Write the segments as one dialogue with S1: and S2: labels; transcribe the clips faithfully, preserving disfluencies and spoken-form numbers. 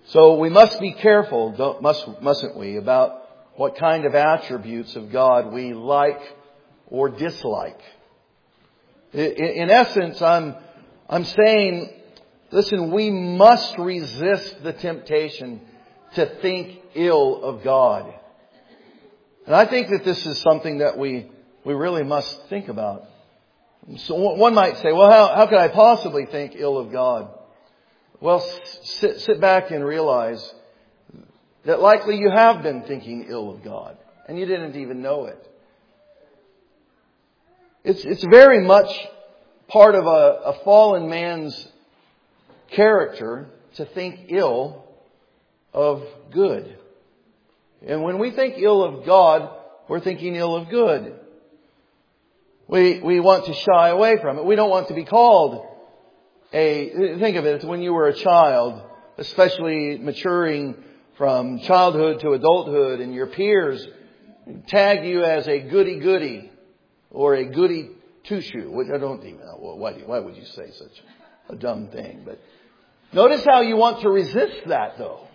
S1: So we must be careful, don't, must, mustn't we, about what kind of attributes of God we like or dislike. In, in essence, I'm, I'm saying, listen, we must resist the temptation to think ill of God. And I think that this is something that we, we really must think about. So one might say, well, how, how could I possibly think ill of God? Well, sit, sit back and realize that likely you have been thinking ill of God and you didn't even know it. It's, it's very much part of a, a fallen man's character to think ill of good. And when we think ill of God, we're thinking ill of good. We, we want to shy away from it. We don't want to be called a, think of it, when you were a child, especially maturing from childhood to adulthood, and your peers tag you as a goody-goody or a goody two-shoe, which I don't even know. Well, why, why would you say such a dumb thing? But notice how you want to resist that, though.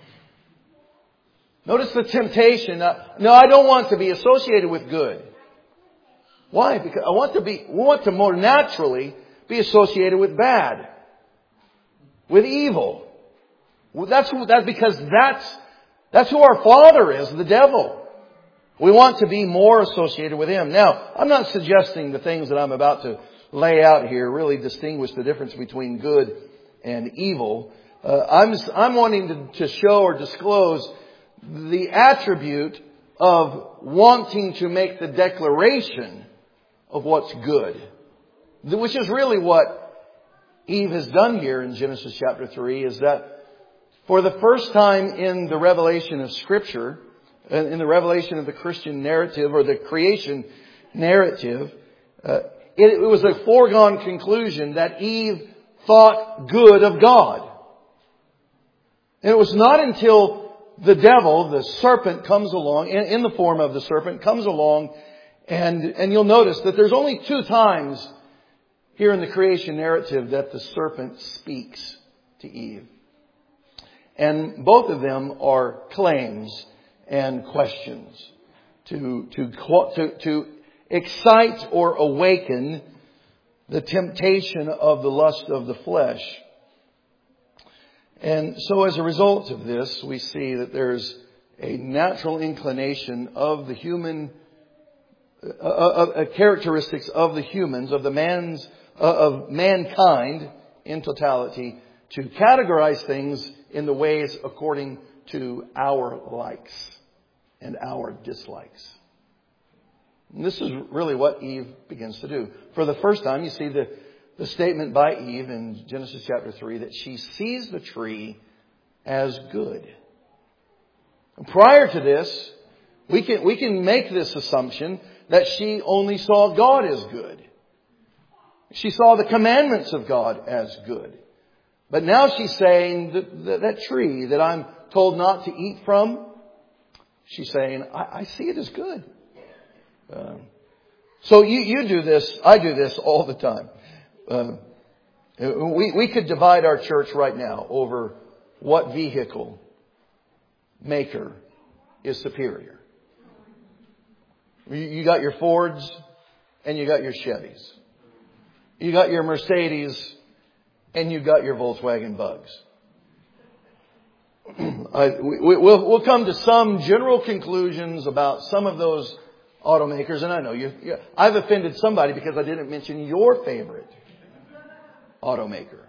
S1: Notice the temptation. No, I don't want to be associated with good. Why? Because I want to be, we want to more naturally be associated with bad, with evil. That's that's because that's that's who our father is, the devil. We want to be more associated with him. Now, I'm not suggesting the things that I'm about to lay out here really distinguish the difference between good and evil. Uh, I'm I'm wanting to, to show or disclose the attribute of wanting to make the declaration of what's good, which is really what Eve has done here in Genesis chapter three, is that for the first time in the revelation of Scripture, in the revelation of the Christian narrative or the creation narrative, uh, it, it was a foregone conclusion that Eve thought good of God. And it was not until the devil, the serpent, comes along, in, in the form of the serpent, comes along, and, and you'll notice that there's only two times here in the creation narrative that the serpent speaks to Eve. And both of them are claims and questions to, to, to, to excite or awaken the temptation of the lust of the flesh. And so as a result of this, we see that there's a natural inclination of the human, uh, uh, characteristics of the humans, of the man's, uh, of mankind in totality, to categorize things in the ways according to our likes and our dislikes. And this is really what Eve begins to do. For the first time, you see the The statement by Eve in Genesis chapter three that she sees the tree as good. Prior to this, we can, we can make this assumption that she only saw God as good. She saw the commandments of God as good. But now she's saying that, that, that tree that I'm told not to eat from, she's saying, I, I see it as good. Um, so you, you do this, I do this all the time. Uh, we, we could divide our church right now over what vehicle maker is superior. You, you got your Fords and you got your Chevys. You got your Mercedes and you got your Volkswagen Bugs. I, we, we'll, we'll come to some general conclusions about some of those automakers. And I know you, you I've offended somebody because I didn't mention your favorite automaker.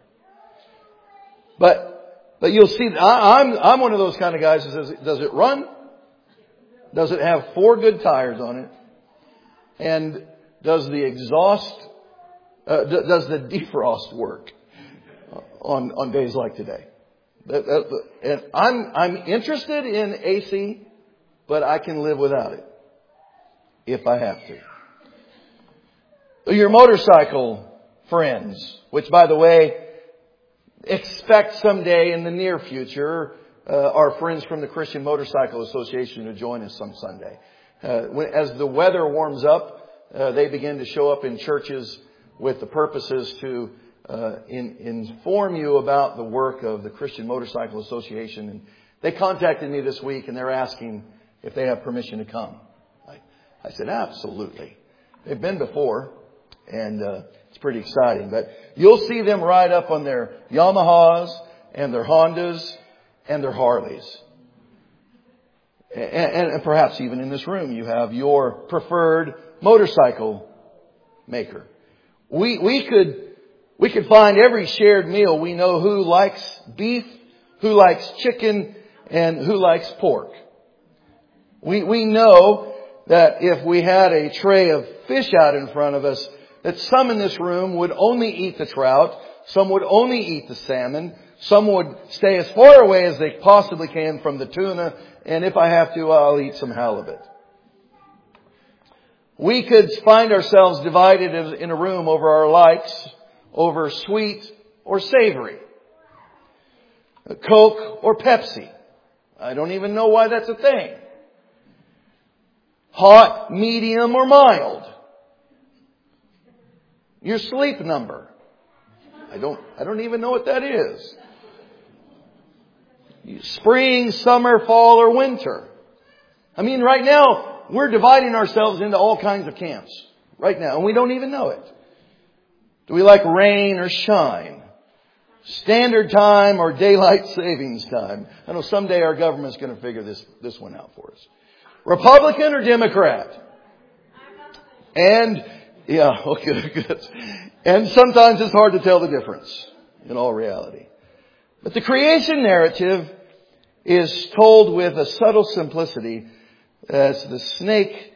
S1: But, but you'll see, I, I'm, I'm one of those kind of guys who says, does it run? Does it have four good tires on it? And does the exhaust, uh, d- does the defrost work on, on days like today? That, that, and I'm, I'm interested in A C, but I can live without it if I have to. Your motorcycle friends, which, by the way, expect someday in the near future uh, our friends from the Christian Motorcycle Association to join us some Sunday. Uh, when, as the weather warms up, uh, they begin to show up in churches with the purposes to uh, in, inform you about the work of the Christian Motorcycle Association. And they contacted me this week and they're asking if they have permission to come. I, I said, absolutely. They've been before, and uh, it's pretty exciting. But you'll see them ride up on their Yamahas and their Hondas and their Harleys. And, and, and perhaps even in this room you have your preferred motorcycle maker. We we could we could find every shared meal. We know who likes beef, who likes chicken, and who likes pork. We we know that if we had a tray of fish out in front of us, that some in this room would only eat the trout, some would only eat the salmon, some would stay as far away as they possibly can from the tuna, and if I have to, I'll eat some halibut. We could find ourselves divided in a room over our likes, over sweet or savory, Coke or Pepsi. I don't even know why that's a thing. Hot, medium, or mild. Your sleep number. I don't, I don't even know what that is. Spring, summer, fall, or winter. I mean, right now, we're dividing ourselves into all kinds of camps. Right now, and we don't even know it. Do we like rain or shine? Standard time or daylight savings time? I know someday our government's going to figure this, this one out for us. Republican or Democrat? And, yeah, okay, good. And sometimes it's hard to tell the difference in all reality. But the creation narrative is told with a subtle simplicity as the snake,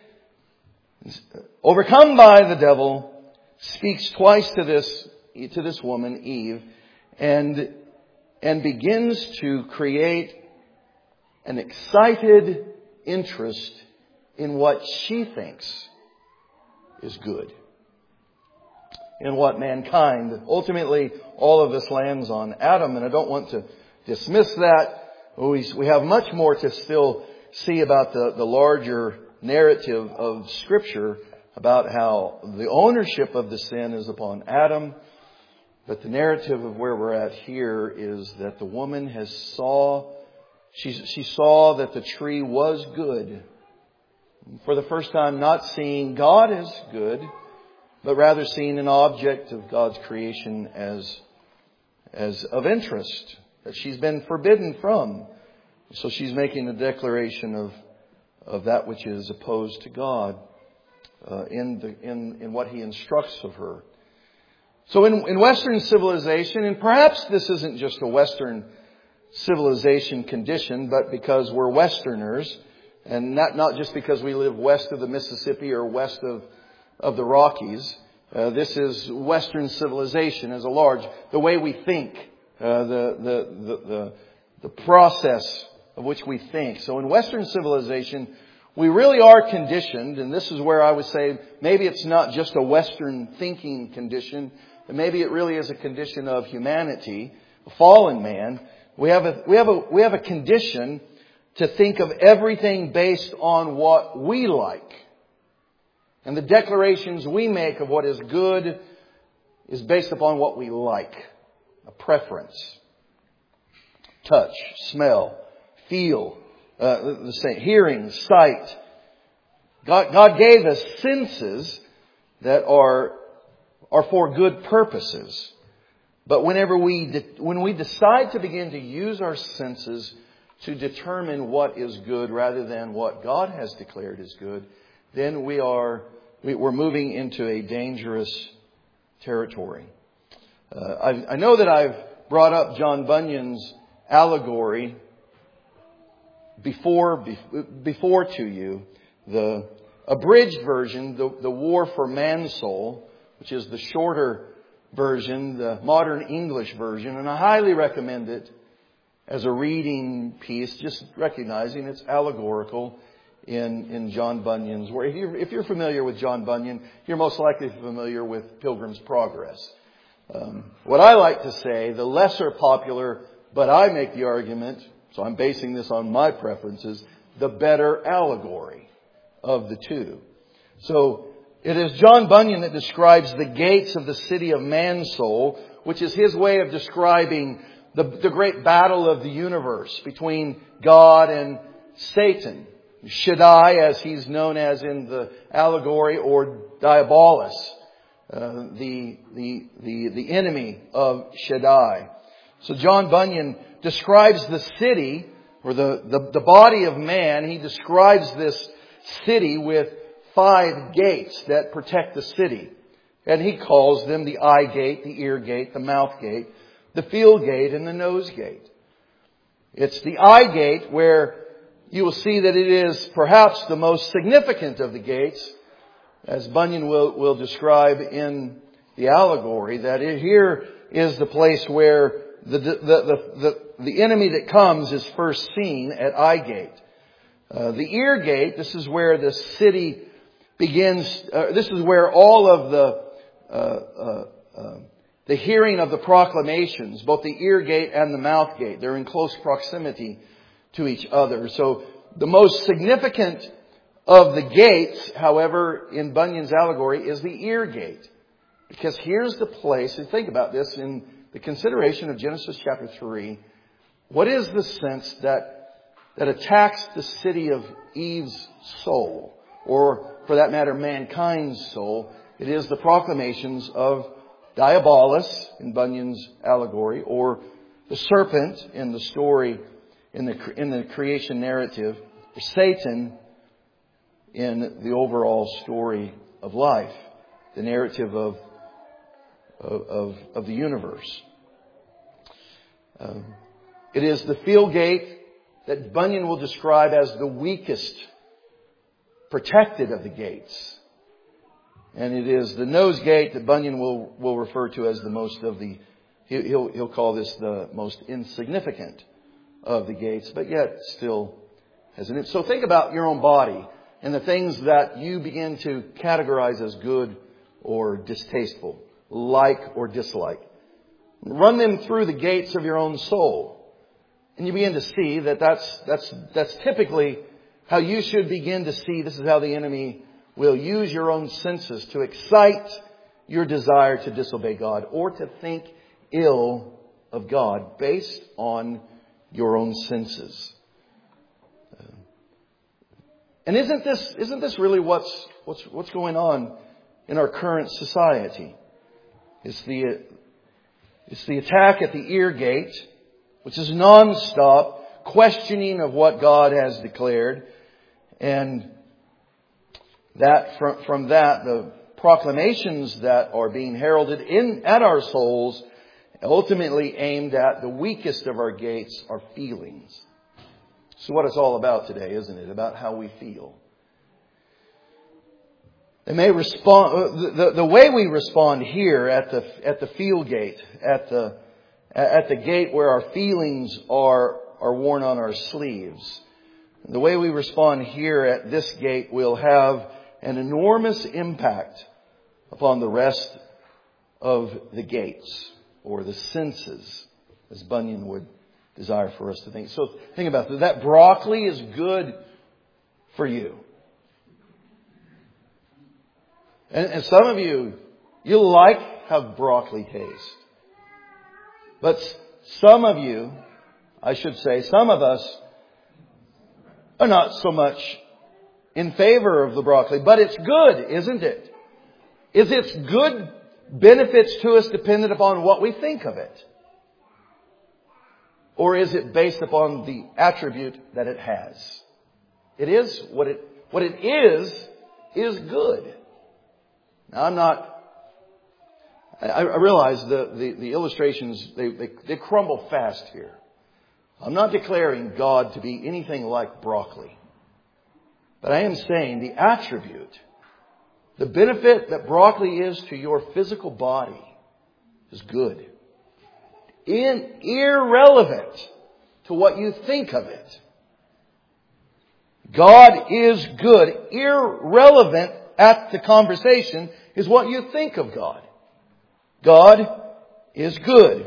S1: overcome by the devil, speaks twice to this, to this woman, Eve, and, and begins to create an excited interest in what she thinks is good. In what mankind, ultimately, all of this lands on Adam. And I don't want to dismiss that. We, we have much more to still see about the, the larger narrative of Scripture about how the ownership of the sin is upon Adam. But the narrative of where we're at here is that the woman has saw, she, she saw that the tree was good. For the first time, not seeing God as good, but rather seeing an object of God's creation as, as of interest, that she's been forbidden from. So she's making a declaration of, of that which is opposed to God uh, in, the, in, in what He instructs of her. So in, in Western civilization, and perhaps this isn't just a Western civilization condition, but because we're Westerners, and not, not just because we live west of the Mississippi or west of of the Rockies. Uh, this is Western civilization as a large, the way we think, uh, the, the, the, the, the process of which we think. So in Western civilization, we really are conditioned, and this is where I would say maybe it's not just a Western thinking condition, but maybe it really is a condition of humanity, a fallen man. We have a, we have a, we have a condition to think of everything based on what we like. And the declarations we make of what is good is based upon what we like. A preference. Touch, smell, feel, uh, the same, hearing, sight. God, God gave us senses that are, are for good purposes. But whenever we, de- when we decide to begin to use our senses to determine what is good rather than what God has declared is good, then we are, we're moving into a dangerous territory. Uh, I, I know that I've brought up John Bunyan's allegory before, before to you. The abridged version, the, the War for Man's Soul, which is the shorter version, the modern English version, and I highly recommend it as a reading piece, just recognizing it's allegorical in, in John Bunyan's work. If you're, if you're familiar with John Bunyan, you're most likely familiar with Pilgrim's Progress. Um, what I like to say, the lesser popular, but I make the argument, so I'm basing this on my preferences, the better allegory of the two. So it is John Bunyan that describes the gates of the city of man's soul, which is his way of describing the, the great battle of the universe between God and Satan. Shaddai, as he's known as in the allegory, or Diabolus, uh, the, the, the, the enemy of Shaddai. So John Bunyan describes the city, or the, the, the body of man. He describes this city with five gates that protect the city. And he calls them the eye gate, the ear gate, the mouth gate, the field gate, and the nose gate. It's the eye gate where you will see that it is perhaps the most significant of the gates, as Bunyan will, will describe in the allegory, that it here is the place where the, the, the, the, the enemy that comes is first seen at eye gate. Uh, the ear gate, this is where the city begins, uh, this is where all of the uh, uh, uh, the hearing of the proclamations, both the ear gate and the mouth gate, they're in close proximity to each other. So the most significant of the gates, however, in Bunyan's allegory, is the ear gate. Because here's the place, and think about this in the consideration of Genesis chapter three. What is the sense that, that attacks the city of Eve's soul? Or, for that matter, mankind's soul? It is the proclamations of Diabolus in Bunyan's allegory, or the serpent in the story, in the, in the creation narrative, or Satan in the overall story of life, the narrative of, of, of, of the universe. Um, it is the field gate that Bunyan will describe as the weakest protected of the gates. And it is the nose gate that Bunyan will, will refer to as the most of the, he'll, he'll call this the most insignificant of the gates, but yet still has an. So think about your own body and the things that you begin to categorize as good or distasteful, like or dislike. Run them through the gates of your own soul. And you begin to see that that's, that's, that's typically how you should begin to see. This is how the enemy will use your own senses to excite your desire to disobey God or to think ill of God based on your own senses. And isn't this, isn't this really what's, what's, what's going on in our current society? It's the, it's the attack at the ear gate, which is non-stop questioning of what God has declared. And that from, from that, the proclamations that are being heralded in at our souls, ultimately aimed at the weakest of our gates, our feelings. So what it's all about today, isn't it? About how we feel. They may respond, the, the way we respond here at the, at the field gate, at the, at the gate where our feelings are, are worn on our sleeves. The way we respond here at this gate will have an enormous impact upon the rest of the gates, or the senses, as Bunyan would desire for us to think. So think about that. That broccoli is good for you. And, and some of you, you like how broccoli tastes. But some of you, I should say, some of us are not so much in favor of the broccoli. But it's good, isn't it? Is its good benefits to us dependent upon what we think of it? Or is it based upon the attribute that it has? It is what it, what it is, is good. Now I'm not, I, I realize the, the, the illustrations, they, they, they crumble fast here. I'm not declaring God to be anything like broccoli. But I am saying the attribute, the benefit that broccoli is to your physical body is good. In, irrelevant to what you think of it. God is good. Irrelevant at the conversation is what you think of God. God is good.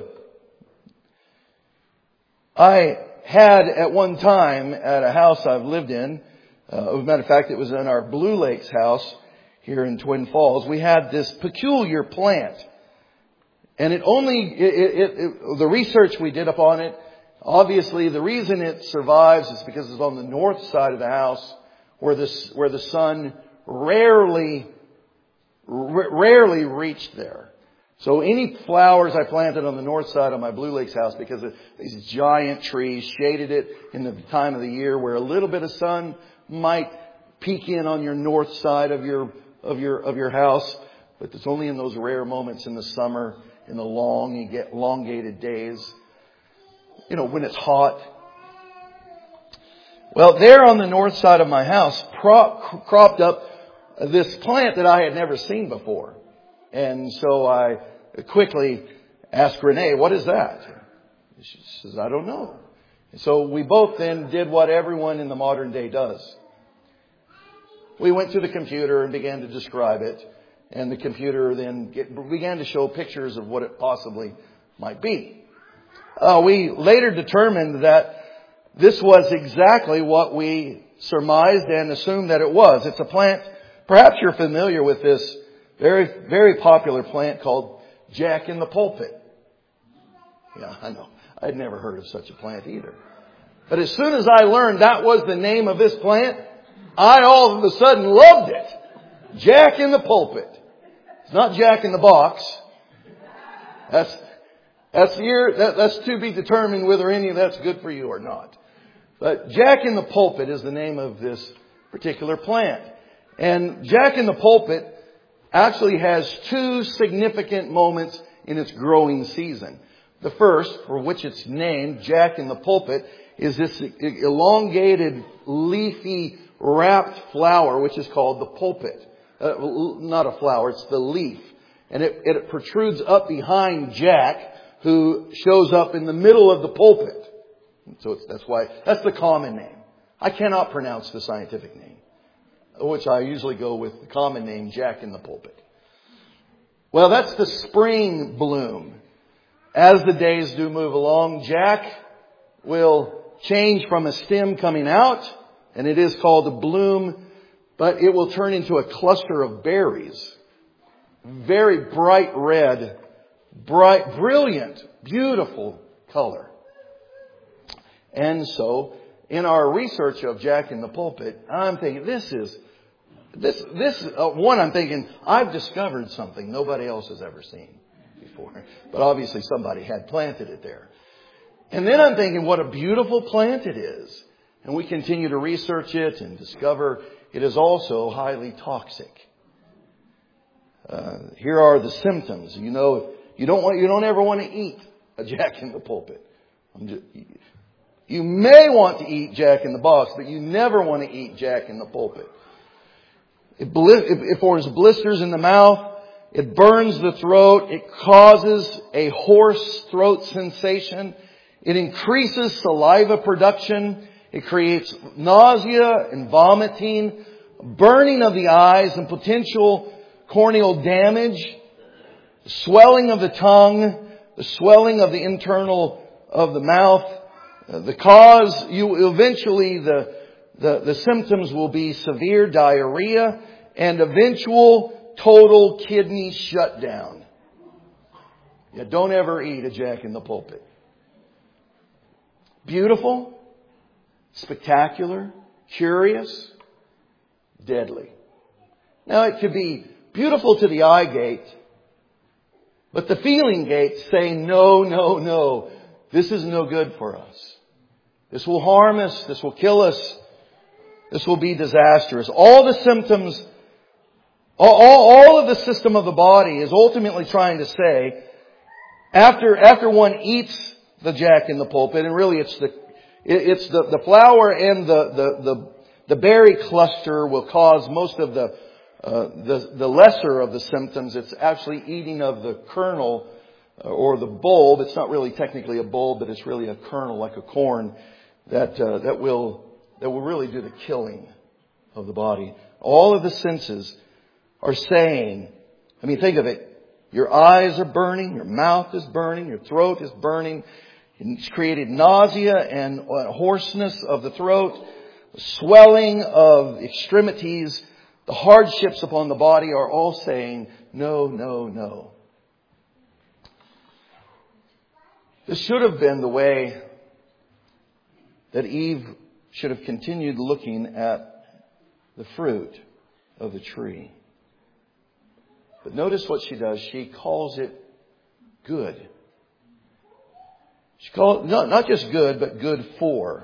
S1: I had at one time at a house I've lived in, uh, as a matter of fact, it was in our Blue Lakes house here in Twin Falls, we had this peculiar plant. And it only, it, it, it, the research we did upon it, obviously the reason it survives is because it's on the north side of the house where the, where the sun rarely, r- rarely reached there. So any flowers I planted on the north side of my Blue Lakes house, because of these giant trees shaded it in the time of the year where a little bit of sun might peek in on your north side of your, of your, of your house. But it's only in those rare moments in the summer, in the long, elongated days, you know, when it's hot. Well, there on the north side of my house prop, cropped up this plant that I had never seen before. And so I quickly asked Renee, what is that? She says, I don't know. And so we both then did what everyone in the modern day does. We went to the computer and began to describe it. And the computer then get, began to show pictures of what it possibly might be. Uh, we later determined that this was exactly what we surmised and assumed that it was. It's a plant, perhaps you're familiar with this very, very popular plant called Jack in the Pulpit. Yeah, I know. I'd never heard of such a plant either. But as soon as I learned that was the name of this plant, I all of a sudden loved it. Jack in the Pulpit. It's not Jack in the Box. That's, that's your, that, that's to be determined whether any of that's good for you or not. But Jack in the Pulpit is the name of this particular plant. And Jack in the Pulpit actually has two significant moments in its growing season. The first, for which it's named Jack in the Pulpit, is this elongated, leafy, wrapped flower, which is called the pulpit. Uh, not a flower, it's the leaf. And it, it protrudes up behind Jack, who shows up in the middle of the pulpit. So it's, that's why, that's the common name. I cannot pronounce the scientific name, which I usually go with the common name, Jack in the Pulpit. Well, that's the spring bloom. As the days do move along, Jack will change from a stem coming out, and it is called a bloom, but it will turn into a cluster of berries. Very bright red, bright, brilliant, beautiful color. And so, in our research of Jack in the Pulpit, I'm thinking, this is, this, this, uh, one, I'm thinking, I've discovered something nobody else has ever seen before. But obviously somebody had planted it there. And then I'm thinking, what a beautiful plant it is. And we continue to research it and discover it is also highly toxic. Uh, here are the symptoms. You know, you don't want, you don't ever want to eat a Jack in the Pulpit. I'm just, you may want to eat Jack in the Box, but you never want to eat Jack in the Pulpit. It, it forms blisters in the mouth. It burns the throat. It causes a hoarse throat sensation. It increases saliva production. It creates nausea and vomiting, burning of the eyes and potential corneal damage, swelling of the tongue, the swelling of the internal of the mouth. Uh, the cause, you eventually, the, the, the symptoms will be severe diarrhea and eventual total kidney shutdown. Yeah, don't ever eat a Jack in the Pulpit. Beautiful, spectacular, curious, deadly. Now it could be beautiful to the eye gate, but the feeling gates say, no, no, no, this is no good for us. This will harm us. This will kill us. This will be disastrous. All the symptoms, all, all, all of the system of the body is ultimately trying to say, after, after one eats the Jack in the Pulpit, and really it's the, it's the, the flower and the, the, the, the berry cluster will cause most of the, uh, the, the lesser of the symptoms. It's actually eating of the kernel or the bulb. It's not really technically a bulb, but it's really a kernel like a corn that, uh, that will, that will really do the killing of the body. All of the senses are saying, I mean, think of it. Your eyes are burning, your mouth is burning, your throat is burning. It's created nausea and hoarseness of the throat, swelling of extremities. The hardships upon the body are all saying, no, no, no. This should have been the way that Eve should have continued looking at the fruit of the tree. But notice what she does. She calls it good. She calls not, not just good, but good for.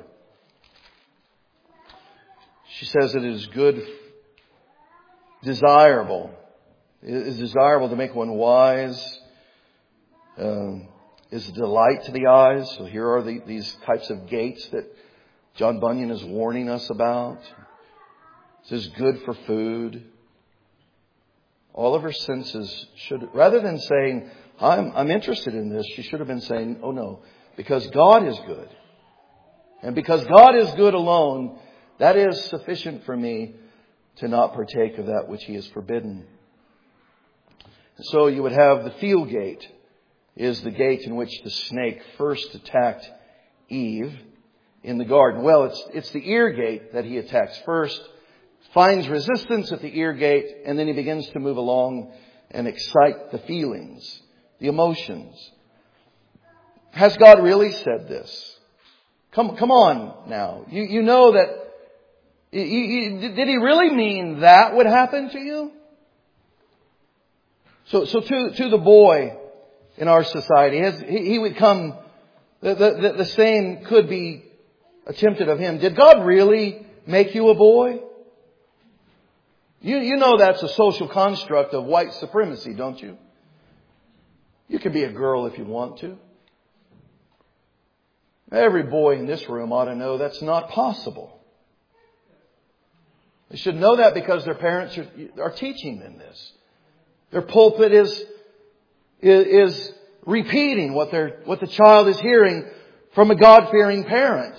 S1: She says it is good, desirable. It is desirable to make one wise. Um, is a delight to the eyes. So here are the, these types of gates that John Bunyan is warning us about. This is good for food. All of her senses should, rather than saying, I'm, I'm interested in this, she should have been saying, oh no, because God is good. And because God is good alone, that is sufficient for me to not partake of that which He has forbidden. So you would have the field gate, is the gate in which the snake first attacked Eve in the garden. Well, it's, it's the ear gate that he attacks first, finds resistance at the ear gate, and then he begins to move along and excite the feelings, the emotions. Has God really said this? Come, come on now. You, you know that, you, you, did He really mean that would happen to you? So, so to, to the boy in our society, has, he, he would come, the, the, the same could be attempted of him. Did God really make you a boy? You, you know that's a social construct of white supremacy, don't you? You can be a girl if you want to. Every boy in this room ought to know that's not possible. They should know that because their parents are, are teaching them this. Their pulpit is, is, is repeating what, their, what the child is hearing from a God-fearing parent.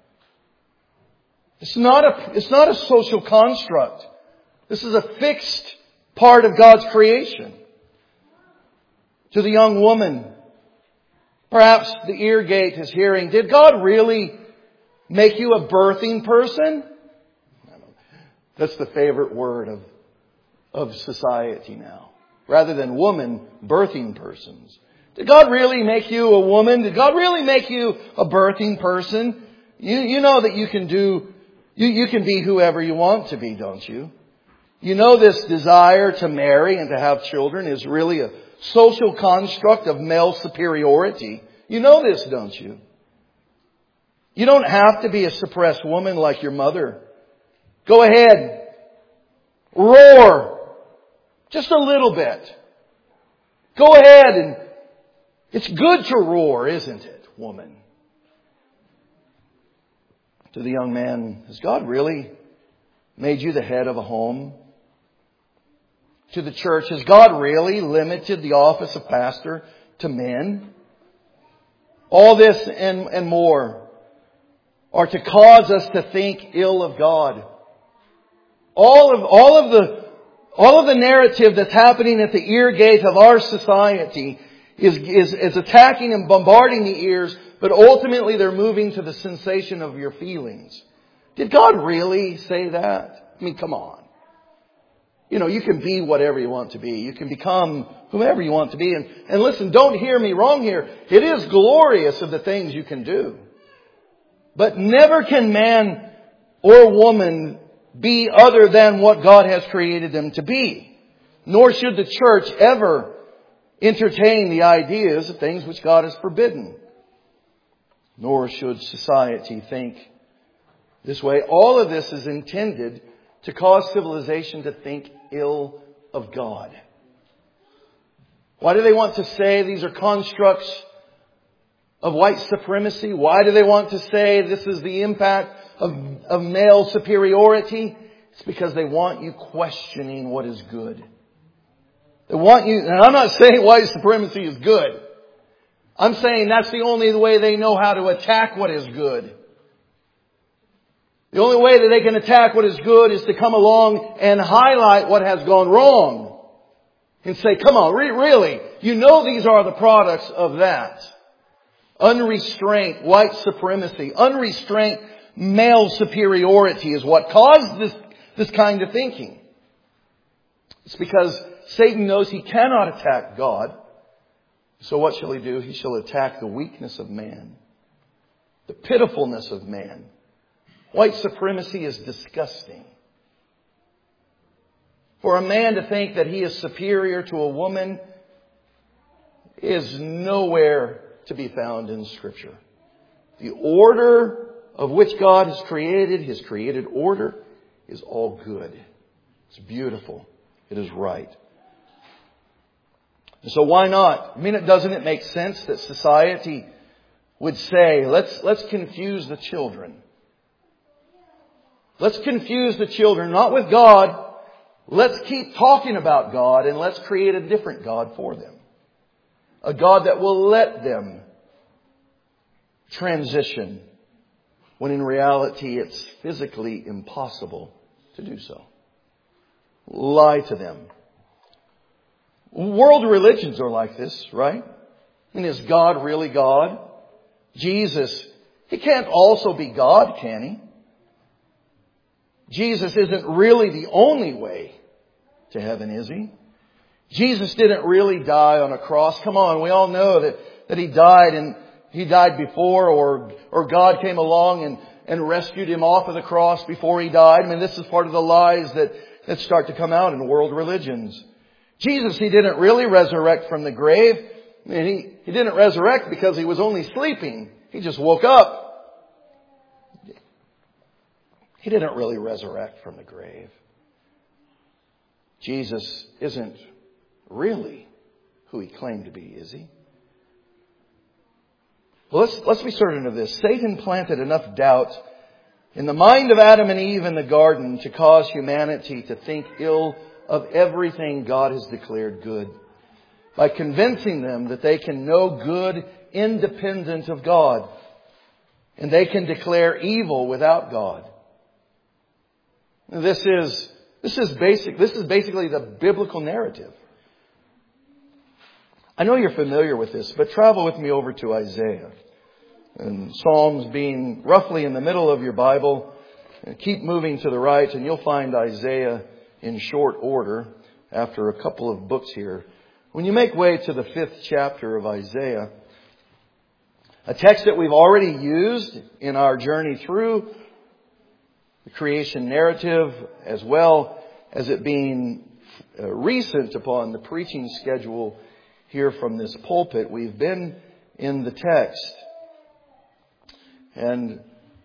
S1: It's not a, it's not a social construct. This is a fixed part of God's creation. To the young woman, perhaps the ear gate is hearing, did God really make you a birthing person? That's the favorite word of, of society now. Rather than woman, birthing persons. Did God really make you a woman? Did God really make you a birthing person? You, you know that you can do, you, you can be whoever you want to be, don't you? You know this desire to marry and to have children is really a social construct of male superiority. You know this, don't you? You don't have to be a suppressed woman like your mother. Go ahead. Roar. Just a little bit. Go ahead and it's good to roar, isn't it, woman? To the young man, has God really made you the head of a home? To the church, has God really limited the office of pastor to men? All this and, and more are to cause us to think ill of God. All of, all of the, all of the narrative that's happening at the ear gate of our society is, is, is attacking and bombarding the ears, but ultimately they're moving to the sensation of your feelings. Did God really say that? I mean, come on. You know, you can be whatever you want to be. You can become whomever you want to be. And, and listen, don't hear me wrong here. It is glorious of the things you can do. But never can man or woman be other than what God has created them to be. Nor should the church ever entertain the ideas of things which God has forbidden. Nor should society think this way. All of this is intended to cause civilization to think ill of God. Why do they want to say these are constructs of white supremacy? Why do they want to say this is the impact of, of male superiority? It's because they want you questioning what is good. They want you, and I'm not saying white supremacy is good. I'm saying that's the only way they know how to attack what is good. The only way that they can attack what is good is to come along and highlight what has gone wrong. And say, come on, re- really, you know these are the products of that. Unrestraint, white supremacy, unrestraint, male superiority is what caused this, this kind of thinking. It's because Satan knows he cannot attack God. So what shall he do? He shall attack the weakness of man, the pitifulness of man. White supremacy is disgusting. For a man to think that he is superior to a woman is nowhere to be found in Scripture. The order of which God has created, His created order, is all good. It's beautiful. It is right. And so why not? I mean, it doesn't it make sense that society would say, let's, let's confuse the children. Let's confuse the children, not with God. Let's keep talking about God and let's create a different God for them. A God that will let them transition when in reality it's physically impossible to do so. Lie to them. World religions are like this, right? And is God really God? Jesus, He can't also be God, can He? Jesus isn't really the only way to heaven, is He? Jesus didn't really die on a cross. Come on, we all know that, that He died and He died before, or, or God came along and, and rescued Him off of the cross before He died. I mean, this is part of the lies that, that start to come out in world religions. Jesus, He didn't really resurrect from the grave. I mean, he, he didn't resurrect because He was only sleeping. He just woke up. He didn't really resurrect from the grave. Jesus isn't really who He claimed to be, is He? Well, let's, let's be certain of this. Satan planted enough doubt in the mind of Adam and Eve in the garden to cause humanity to think ill of everything God has declared good, by convincing them that they can know good independent of God, and they can declare evil without God. This is this is basic. This is basically the biblical narrative. I know you're familiar with this, but travel with me over to Isaiah. And Psalms being roughly in the middle of your Bible, keep moving to the right and you'll find Isaiah in short order after a couple of books here. When you make way to the fifth chapter of Isaiah, a text that we've already used in our journey through the creation narrative, as well as it being recent upon the preaching schedule here from this pulpit, we've been in the text. And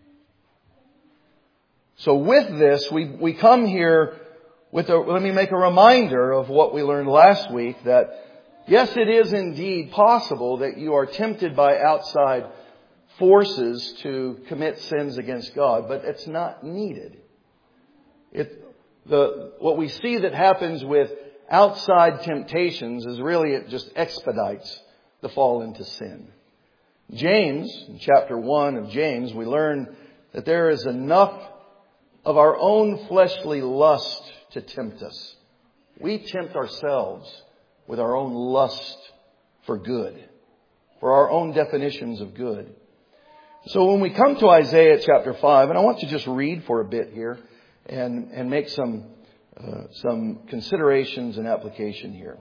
S1: so with this, we, we come here with a, let me make a reminder of what we learned last week, that yes, it is indeed possible that you are tempted by outside forces to commit sins against God, but it's not needed. It, the, what we see that happens with outside temptations is really it just expedites the fall into sin. James, in chapter one of James, we learn that there is enough of our own fleshly lust to tempt us. We tempt ourselves with our own lust for good, for our own definitions of good. So when we come to Isaiah chapter five, and I want to just read for a bit here and, and make some, uh, some considerations and application here.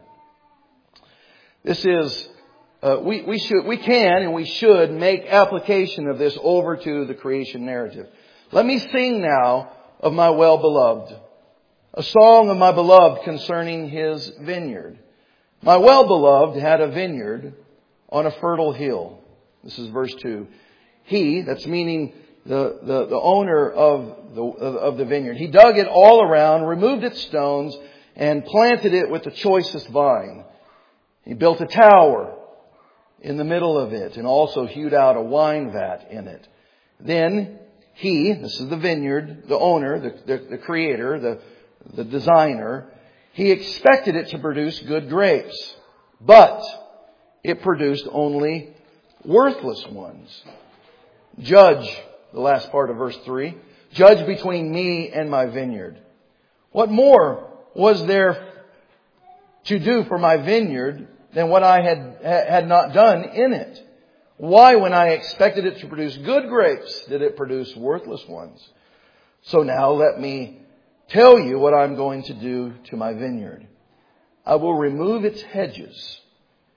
S1: This is, uh, we, we should, we can and we should make application of this over to the creation narrative. Let me sing now of my well-beloved, a song of my beloved concerning His vineyard. My well-beloved had a vineyard on a fertile hill. This is verse two. He, that's meaning the, the, the owner of the, of the vineyard, he dug it all around, removed its stones, and planted it with the choicest vine. He built a tower in the middle of it and also hewed out a wine vat in it. Then he, this is the vineyard, the owner, the, the, the creator, the, the designer, he expected it to produce good grapes, but it produced only worthless ones. Judge, the last part of verse three, judge between me and my vineyard. What more was there to do for my vineyard than what I had, had not done in it? Why, when I expected it to produce good grapes, did it produce worthless ones? So now let me tell you what I'm going to do to my vineyard. I will remove its hedges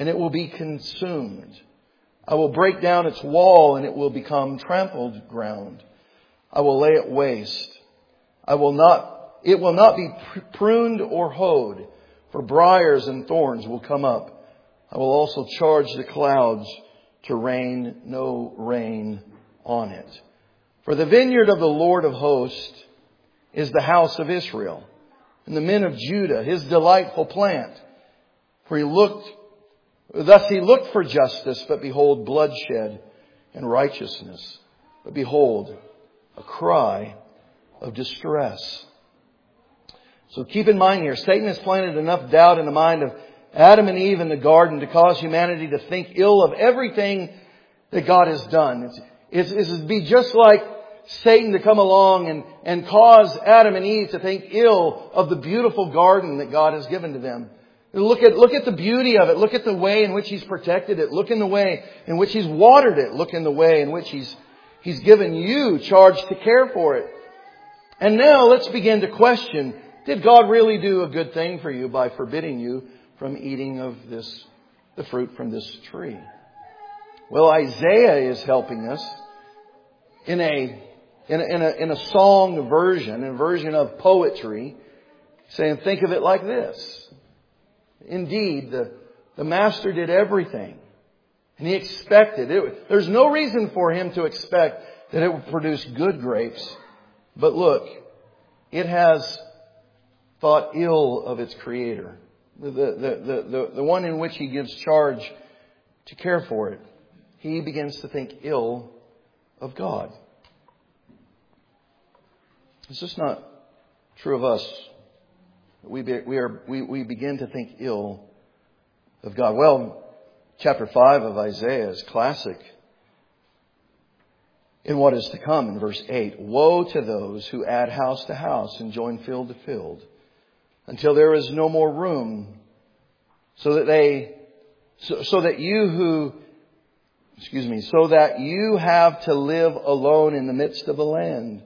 S1: and it will be consumed. I will break down its wall, and it will become trampled ground. I will lay it waste. I will not, it will not be pruned or hoed, for briars and thorns will come up. I will also charge the clouds to rain no rain on it. For the vineyard of the Lord of hosts is the house of Israel, and the men of Judah, his delightful plant. For he looked, thus he looked for justice, but behold, bloodshed, and righteousness, but behold, a cry of distress. So keep in mind here, Satan has planted enough doubt in the mind of Adam and Eve in the garden to cause humanity to think ill of everything that God has done. It's, it's, it's to be just like Satan to come along and, and cause Adam and Eve to think ill of the beautiful garden that God has given to them. Look at, look at the beauty of it. Look at the way in which He's protected it. Look in the way in which He's watered it. Look in the way in which He's, He's given you charge to care for it. And now let's begin to question, did God really do a good thing for you by forbidding you from eating of this, the fruit from this tree? Well, Isaiah is helping us in a In a, in, a, in a song version, a version of poetry, saying, think of it like this. Indeed, the, the master did everything. And he expected it. There's no reason for him to expect that it would produce good grapes. But look, it has thought ill of its creator. The, the, the, the, the one in which he gives charge to care for it. He begins to think ill of God. Is this not true of us? We, be, we, are, we, we begin to think ill of God. Well, chapter five of Isaiah is classic in what is to come in verse eight. Woe to those who add house to house and join field to field until there is no more room, so that they, so, so that you who, excuse me, so that you have to live alone in the midst of the land.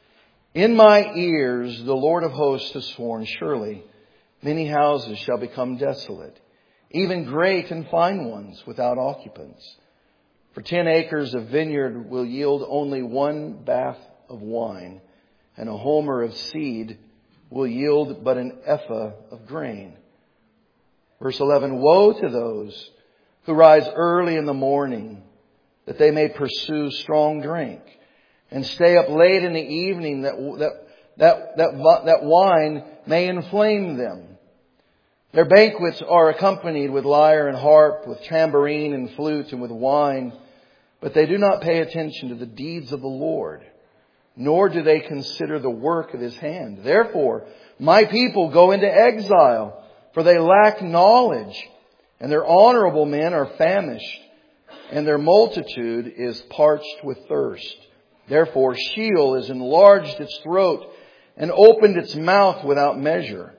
S1: In my ears, the Lord of hosts has sworn, surely many houses shall become desolate, even great and fine ones without occupants. For ten acres of vineyard will yield only one bath of wine, and a homer of seed will yield but an ephah of grain. Verse eleven, woe to those who rise early in the morning, that they may pursue strong drink, and stay up late in the evening, that that that that, that wine may inflame them. Their banquets are accompanied with lyre and harp, with tambourine and flute, and with wine. But they do not pay attention to the deeds of the Lord, nor do they consider the work of His hand. Therefore, my people go into exile, for they lack knowledge, and their honorable men are famished, and their multitude is parched with thirst. Therefore, Sheol has enlarged its throat and opened its mouth without measure.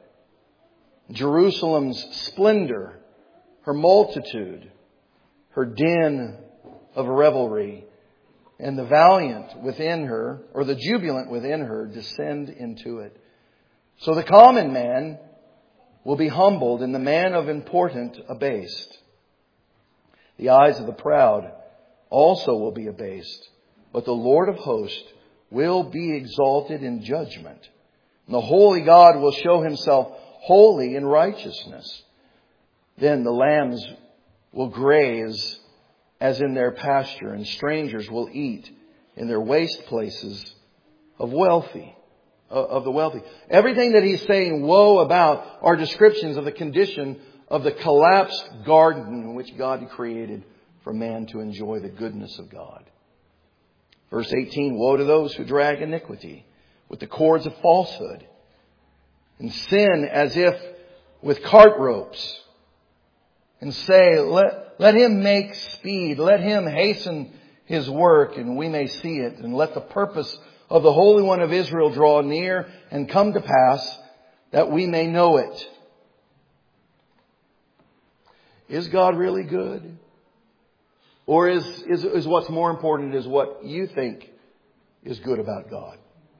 S1: Jerusalem's splendor, her multitude, her din of revelry, and the valiant within her, or the jubilant within her, descend into it. So the common man will be humbled, and the man of importance abased. The eyes of the proud also will be abased, but the Lord of hosts will be exalted in judgment. And the holy God will show Himself holy in righteousness. Then the lambs will graze as in their pasture, and strangers will eat in their waste places of wealthy, of the wealthy. Everything that he's saying woe about are descriptions of the condition of the collapsed garden in which God created for man to enjoy the goodness of God. Verse eighteen, woe to those who drag iniquity with the cords of falsehood, and sin as if with cart ropes, and say, let, let him make speed, let him hasten his work, and we may see it, and let the purpose of the Holy One of Israel draw near and come to pass, that we may know it. Is God really good? Or is, is, is what's more important is what you think is good about God?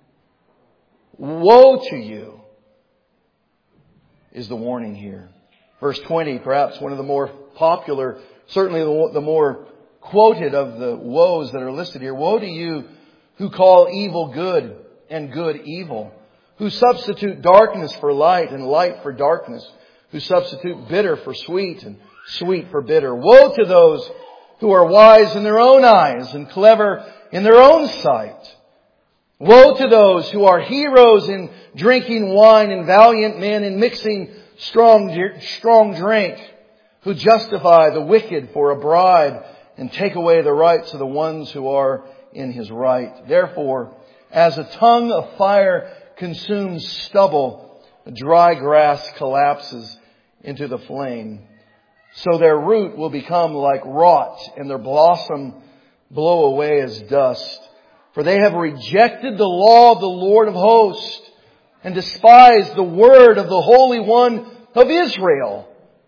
S1: Woe to you is the warning here. Verse twenty, perhaps one of the more popular, certainly the, the more quoted of the woes that are listed here. Woe to you who call evil good and good evil, who substitute darkness for light and light for darkness, who substitute bitter for sweet and sweet for bitter. Woe to those who are wise in their own eyes and clever in their own sight. Woe to those who are heroes in drinking wine and valiant men in mixing strong, strong drink, who justify the wicked for a bribe and take away the rights of the ones who are in his right. Therefore, as a tongue of fire consumes stubble, dry grass collapses into the flame. So their root will become like rot and their blossom blow away as dust. For they have rejected the law of the Lord of hosts and despised the word of the Holy One of Israel.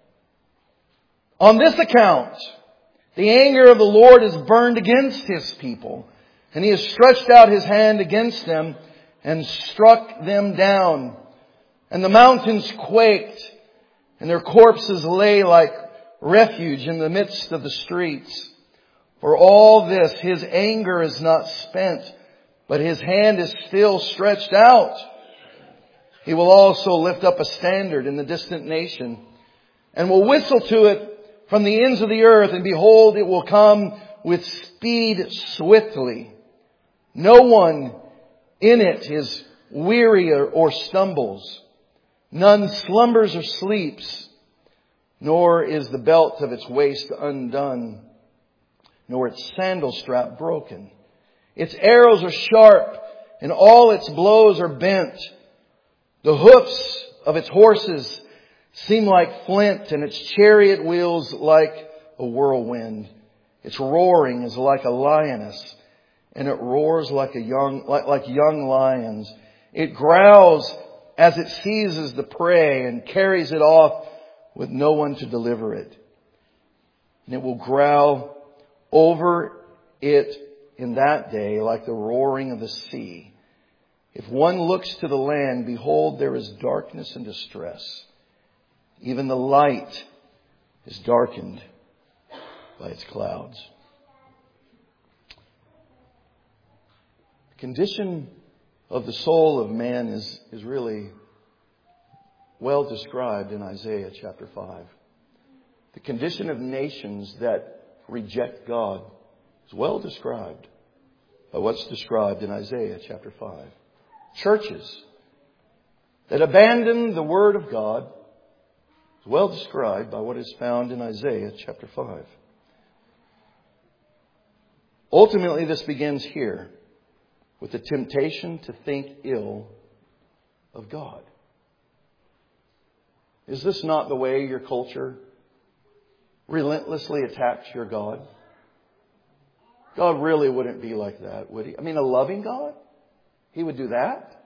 S1: On this account, the anger of the Lord is burned against His people, and He has stretched out His hand against them and struck them down. And the mountains quaked, and their corpses lay like refuge in the midst of the streets. For all this, His anger is not spent, but His hand is still stretched out. He will also lift up a standard in the distant nation, and will whistle to it from the ends of the earth, and behold, it will come with speed swiftly. No one in it is weary or, or stumbles. None slumbers or sleeps, nor is the belt of its waist undone, nor its sandal strap broken. Its arrows are sharp, and all its blows are bent. The hoofs of its horses seem like flint, and its chariot wheels like a whirlwind. Its roaring is like a lioness, and it roars like a young, like, like young lions. It growls as it seizes the prey and carries it off with no one to deliver it. And it will growl over it in that day like the roaring of the sea. If one looks to the land, behold, there is darkness and distress. Even the light is darkened by its clouds. The condition of the soul of man is, is really well described in Isaiah chapter five. The condition of nations that reject God is well described by what's described in Isaiah chapter five. Churches that abandon the Word of God is well described by what is found in Isaiah chapter five. Ultimately, this begins here with the temptation to think ill of God. Is this not the way your culture relentlessly attacks your God? God really wouldn't be like that, would He? I mean, a loving God? He would do that?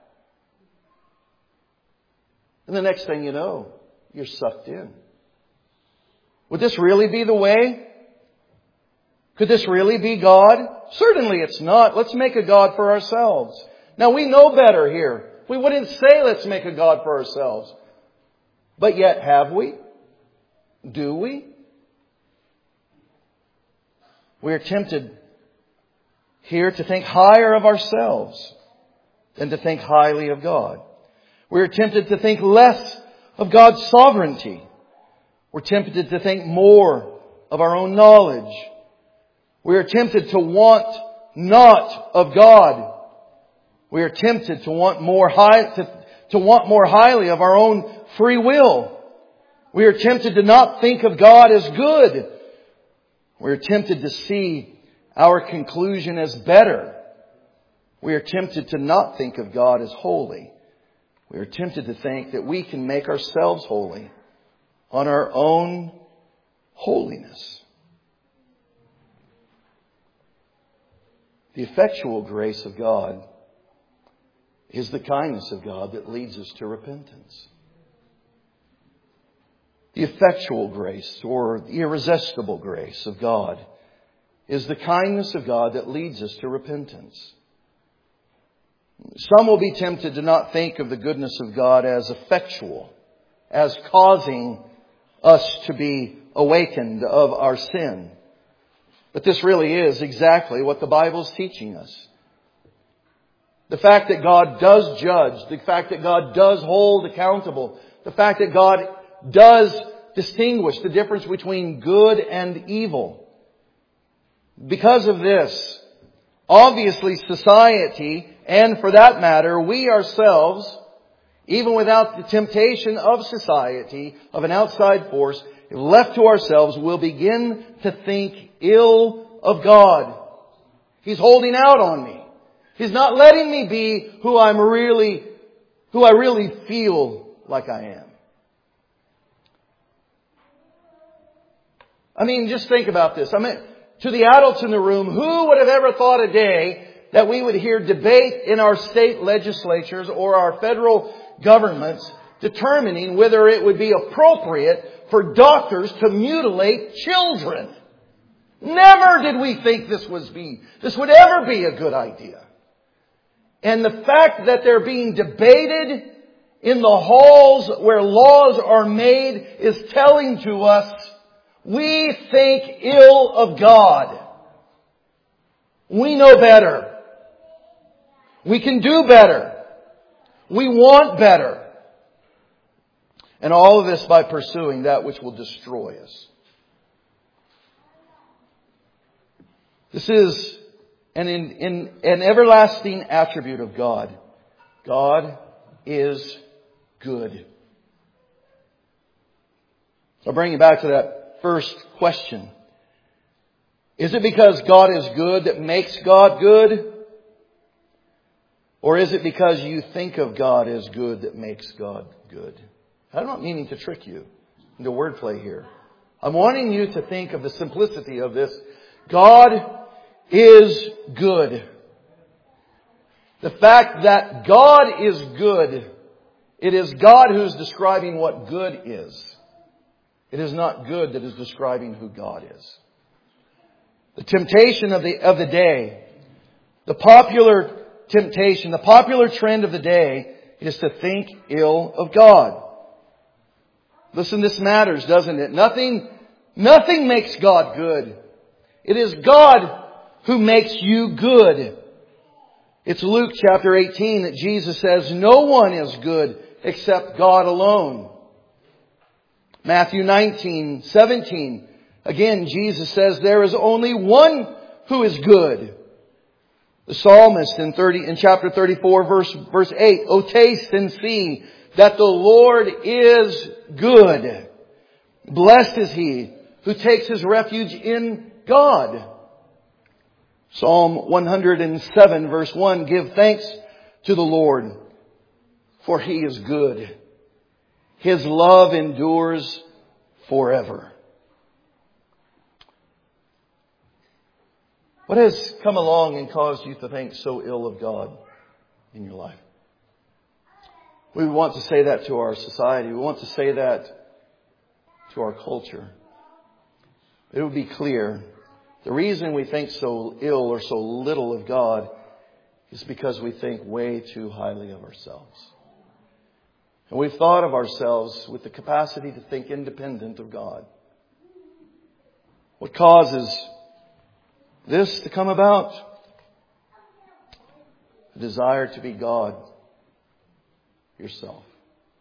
S1: And the next thing you know, you're sucked in. Would this really be the way? Could this really be God? Certainly it's not. Let's make a God for ourselves. Now we know better here. We wouldn't say let's make a God for ourselves. But yet have we? Do we? We are tempted here to think higher of ourselves than to think highly of God. We are tempted to think less of God's sovereignty. We're tempted to think more of our own knowledge. We are tempted to want not of God. We are tempted to want more high, to, to want more highly of our own free will. We are tempted to not think of God as good. We are tempted to see our conclusion as better. We are tempted to not think of God as holy. We are tempted to think that we can make ourselves holy on our own holiness. The effectual grace of God is the kindness of God that leads us to repentance. The effectual grace, or the irresistible grace of God, is the kindness of God that leads us to repentance. Some will be tempted to not think of the goodness of God as effectual, as causing us to be awakened of our sin. But this really is exactly what the Bible is teaching us. The fact that God does judge, the fact that God does hold accountable, the fact that God does distinguish the difference between good and evil. Because of this, obviously society, and for that matter, we ourselves, even without the temptation of society, of an outside force, if left to ourselves, will begin to think ill of God. He's holding out on me. He's not letting me be who I'm really, who I really feel like I am. I mean, just think about this. I mean, to the adults in the room, who would have ever thought a day that we would hear debate in our state legislatures or our federal governments determining whether it would be appropriate for doctors to mutilate children? Never did we think this was be, this would ever be a good idea. And the fact that they're being debated in the halls where laws are made is telling to us we think ill of God. We know better. We can do better. We want better. And all of this by pursuing that which will destroy us. This is an, in, in, an everlasting attribute of God. God is good. I'll bring you back to that first question. Is it because God is good that makes God good? Or is it because you think of God as good that makes God good? I'm not meaning to trick you into wordplay here. I'm wanting you to think of the simplicity of this. God is good. The fact that God is good, it is God who's describing what good is. It is not good that is describing who God is. The temptation of the, of the day, the popular temptation, the popular trend of the day is to think ill of God. Listen, this matters, doesn't it? Nothing, nothing makes God good. It is God who makes you good. It's Luke chapter eighteen that Jesus says, no one is good except God alone. Matthew nineteen, seventeen. Again, Jesus says there is only one who is good. The psalmist in thirty, in chapter thirty-four, verse, verse eight, "O taste and see that the Lord is good. Blessed is he who takes his refuge in God." Psalm one hundred seven, verse one, "Give thanks to the Lord, for he is good. His love endures forever." What has come along and caused you to think so ill of God in your life? We want to say that to our society. We want to say that to our culture. It would be clear. The reason we think so ill or so little of God is because we think way too highly of ourselves. And we've thought of ourselves with the capacity to think independent of God. What causes this to come about? A desire to be God yourself.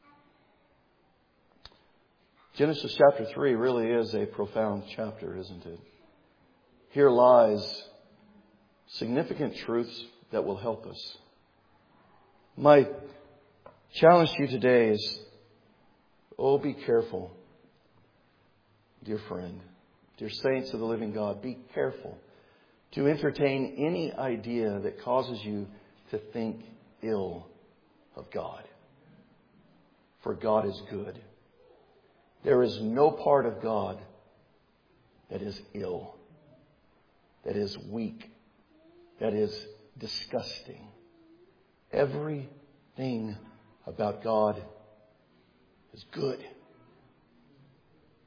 S1: Genesis chapter three really is a profound chapter, isn't it? Here lies significant truths that will help us. My challenge to you today is, oh, be careful, dear friend, dear saints of the living God, be careful to entertain any idea that causes you to think ill of God. For God is good. There is no part of God that is ill, that is weak, that is disgusting. Everything about God is good.